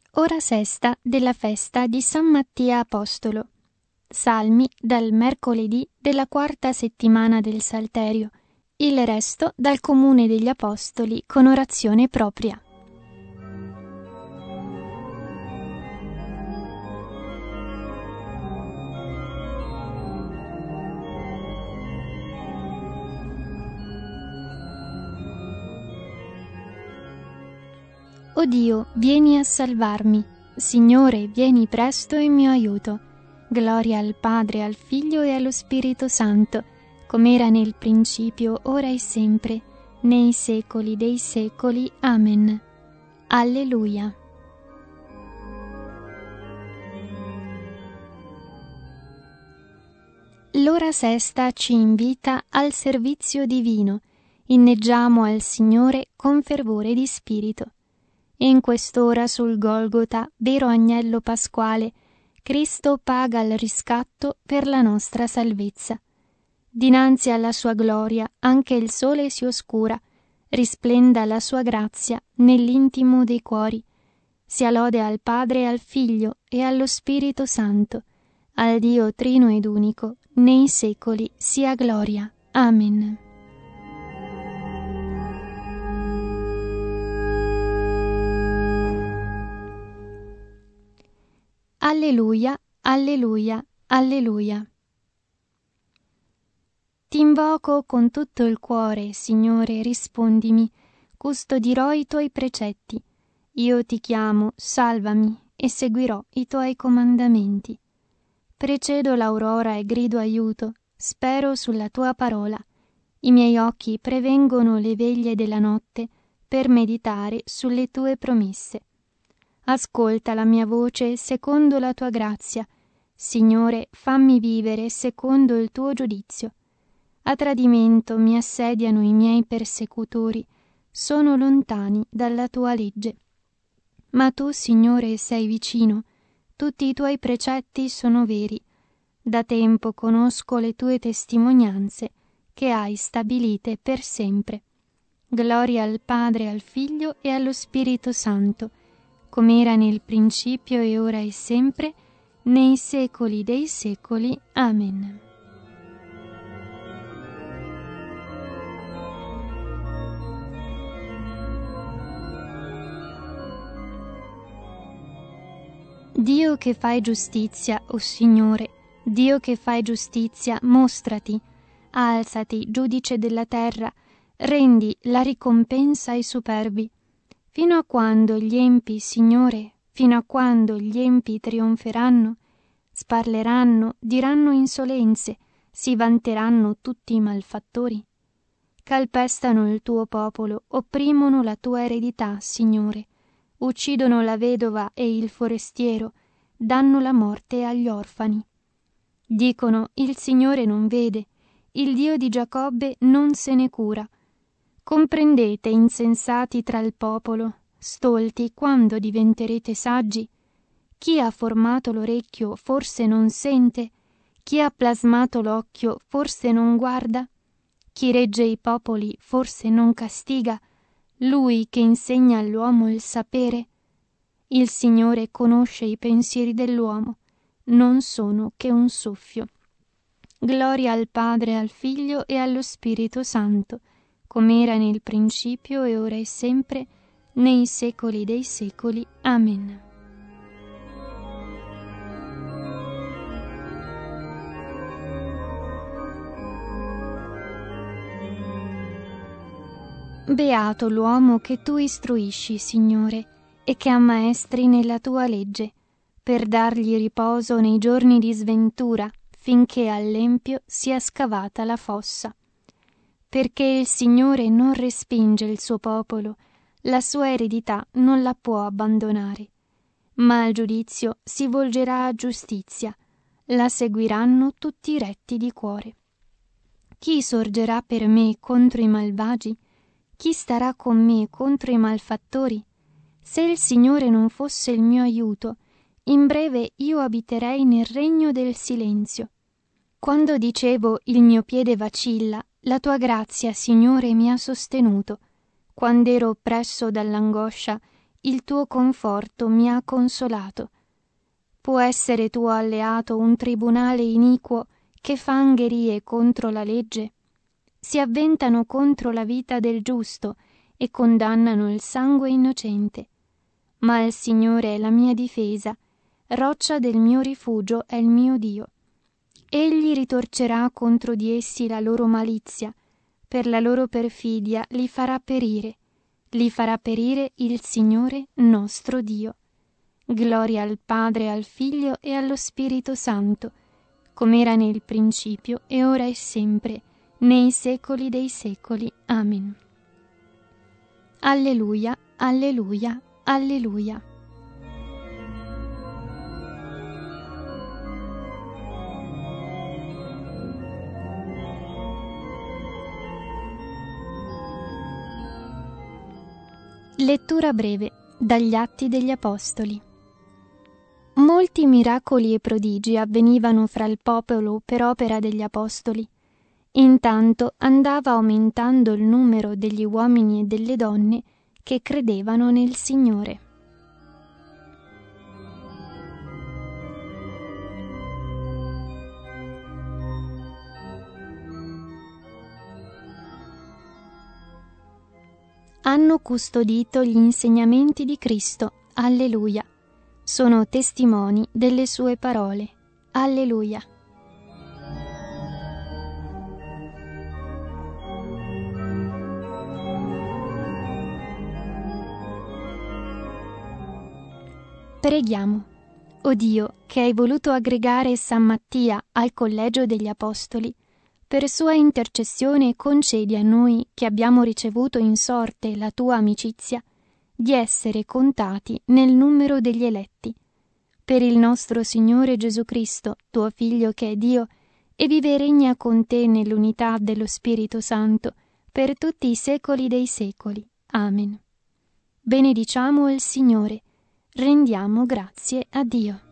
Ora sesta della festa di San Mattia Apostolo. Salmi dal mercoledì della 4ª settimana del Salterio. Il resto dal Comune degli Apostoli con orazione propria. O Dio, vieni a salvarmi. Signore, vieni presto in mio aiuto. Gloria al Padre, al Figlio e allo Spirito Santo, come era nel principio, ora e sempre, nei secoli dei secoli. Amen. Alleluia. L'ora sesta ci invita al servizio divino. Inneggiamo al Signore con fervore di spirito. In quest'ora sul Golgota, vero agnello pasquale, Cristo paga il riscatto per la nostra salvezza. Dinanzi alla sua gloria anche il sole si oscura, risplenda la sua grazia nell'intimo dei cuori. Sia lode al Padre e al Figlio e allo Spirito Santo, al Dio trino ed unico, nei secoli sia gloria. Amen. Alleluia, alleluia, alleluia. Ti invoco con tutto il cuore, Signore, rispondimi, custodirò i tuoi precetti. Io ti chiamo, salvami, e seguirò i tuoi comandamenti. Precedo l'aurora e grido aiuto, spero sulla tua parola. I miei occhi prevengono le veglie della notte per meditare sulle tue promesse. Ascolta la mia voce secondo la tua grazia. Signore, fammi vivere secondo il tuo giudizio. A tradimento mi assediano i miei persecutori, sono lontani dalla tua legge. Ma tu, Signore, sei vicino, tutti i tuoi precetti sono veri. Da tempo conosco le tue testimonianze, che hai stabilite per sempre. Gloria al Padre, al Figlio e allo Spirito Santo, come era nel principio e ora e sempre, nei secoli dei secoli. Amen. Dio che fai giustizia, o Signore, Dio che fai giustizia, mostrati, alzati, giudice della terra, rendi la ricompensa ai superbi. Fino a quando gli empi, Signore, fino a quando gli empi trionferanno, sparleranno, diranno insolenze, si vanteranno tutti i malfattori? Calpestano il tuo popolo, opprimono la tua eredità, Signore, uccidono la vedova e il forestiero, danno la morte agli orfani. Dicono, il Signore non vede, il Dio di Giacobbe non se ne cura. Comprendete, insensati tra il popolo, stolti, quando diventerete saggi? Chi ha formato l'orecchio forse non sente? Chi ha plasmato l'occhio forse non guarda? Chi regge i popoli forse non castiga? Lui che insegna all'uomo il sapere? Il Signore conosce i pensieri dell'uomo, non sono che un soffio. Gloria al Padre, al Figlio e allo Spirito Santo, come era nel principio e ora e sempre, nei secoli dei secoli. Amen. Beato l'uomo che tu istruisci, Signore, e che ammaestri nella tua legge, per dargli riposo nei giorni di sventura, finché all'empio sia scavata la fossa. Perché il Signore non respinge il suo popolo, la sua eredità non la può abbandonare. Ma al giudizio si volgerà a giustizia, la seguiranno tutti i retti di cuore. Chi sorgerà per me contro i malvagi? Chi starà con me contro i malfattori? Se il Signore non fosse il mio aiuto, in breve io abiterei nel regno del silenzio. Quando dicevo il mio piede vacilla, la tua grazia, Signore, mi ha sostenuto. Quando ero oppresso dall'angoscia, il tuo conforto mi ha consolato. Può essere tuo alleato un tribunale iniquo che fa angherie contro la legge? Si avventano contro la vita del giusto e condannano il sangue innocente. Ma il Signore è la mia difesa, roccia del mio rifugio è il mio Dio. Egli ritorcerà contro di essi la loro malizia, per la loro perfidia li farà perire il Signore nostro Dio. Gloria al Padre, al Figlio e allo Spirito Santo, come era nel principio e ora e sempre, nei secoli dei secoli. Amen. Alleluia, alleluia, alleluia. Lettura breve dagli Atti degli Apostoli. Molti miracoli e prodigi avvenivano fra il popolo per opera degli Apostoli. Intanto andava aumentando il numero degli uomini e delle donne che credevano nel Signore. Hanno custodito gli insegnamenti di Cristo. Alleluia. Sono testimoni delle sue parole. Alleluia. Preghiamo. O Dio, che hai voluto aggregare San Mattia al collegio degli Apostoli, per sua intercessione concedi a noi, che abbiamo ricevuto in sorte la tua amicizia, di essere contati nel numero degli eletti. Per il nostro Signore Gesù Cristo, tuo Figlio che è Dio, e vive e regna con te nell'unità dello Spirito Santo, per tutti i secoli dei secoli. Amen. Benediciamo il Signore. Rendiamo grazie a Dio.